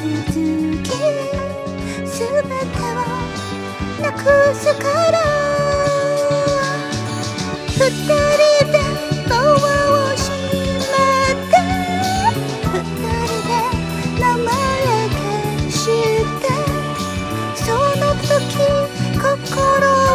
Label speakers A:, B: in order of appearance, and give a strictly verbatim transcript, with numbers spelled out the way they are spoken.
A: づきすべてをなくすから二人でドアを閉めて二人で名前消してその時心